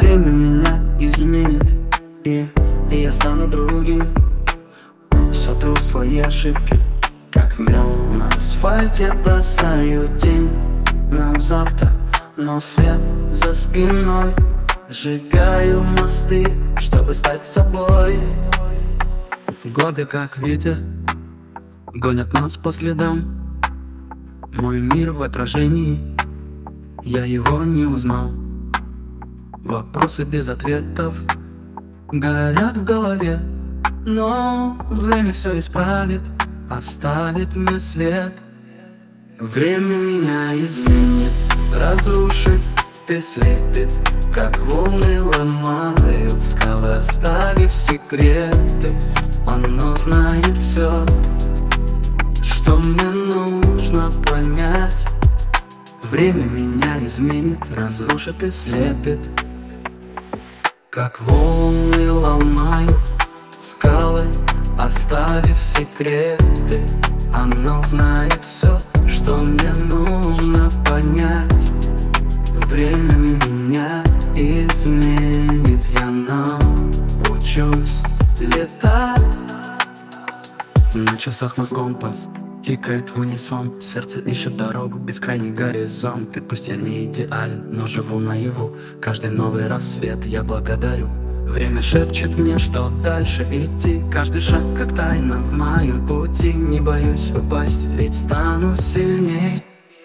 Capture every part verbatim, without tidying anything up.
Время меня изменит, и, и я стану другим. Сотру свои ошибки, как мел на асфальте, бросаю тень на завтра, но свет за спиной. Сжигаю мосты, чтобы стать собой. Годы как ветер гонят нас по следам. Мой мир в отражении, я его не узнал. Вопросы без ответов горят в голове, но время все исправит, оставит мне след. Время меня изменит, разрушит и слепит, как волны ломают скалы, оставив секреты. Оно знает все, что мне нужно понять. Время меня изменит, разрушит и слепит, как волны ломают скалы, оставив секреты. Оно знает все, что мне нужно понять. Время меня изменит, я научусь летать. На часах мой компас тикает в унисон. Сердце ищет дорогу, бескрайний горизонт. И пусть я не идеален, но живу наяву. Каждый новый рассвет я благодарю. Время шепчет мне, что дальше идти. Каждый шаг как тайна в моем пути. Не боюсь упасть, ведь стану сильней.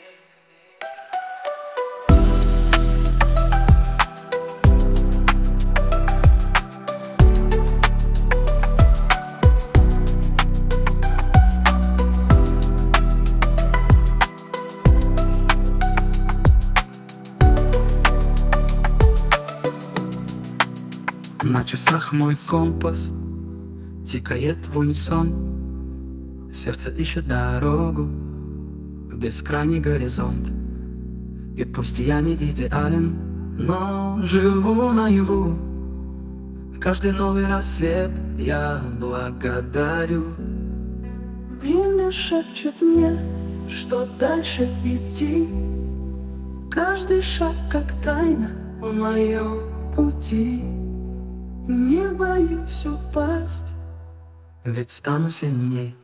На часах мой компас тикает в унисон. Сердце ищет дорогу в бескрайний горизонт. И пусть я не идеален, но живу наяву. Каждый новый рассвет я благодарю. Время шепчет мне, что дальше идти. Каждый шаг как тайна в моем пути. Не боюсь упасть, ведь стану сильней.